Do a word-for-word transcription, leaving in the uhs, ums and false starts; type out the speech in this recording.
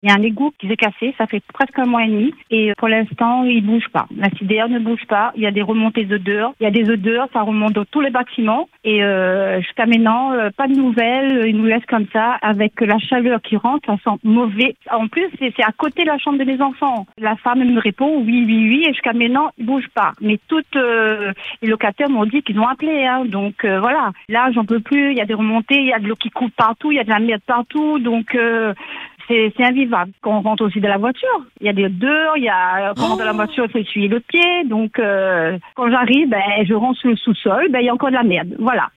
Il y a un égout qui s'est cassé, ça fait presque un mois et demi. Et pour l'instant, il bouge pas. La cidaire ne bouge pas. Il y a des remontées d'odeurs. Il y a des odeurs, ça remonte dans tous les bâtiments. Et euh, jusqu'à maintenant, euh, pas de nouvelles. Il nous laisse comme ça, avec la chaleur qui rentre, ça sent mauvais. En plus, c'est, c'est à côté de la chambre de mes enfants. La femme me répond oui, oui, oui. Et jusqu'à maintenant, il bouge pas. Mais toutes euh, les locataires m'ont dit qu'ils ont appelé. Hein. Donc euh, voilà. Là, j'en peux plus. Il y a des remontées, il y a de l'eau qui coule partout, il y a de la merde partout. Donc euh, C'est, c'est invivable. Quand on rentre aussi de la voiture, il y a des odeurs, il y a, quand on rentre de la voiture, il faut essuyer le pied. Donc, euh, quand j'arrive, ben, je rentre sur le sous-sol, ben, il y a encore de la merde. Voilà.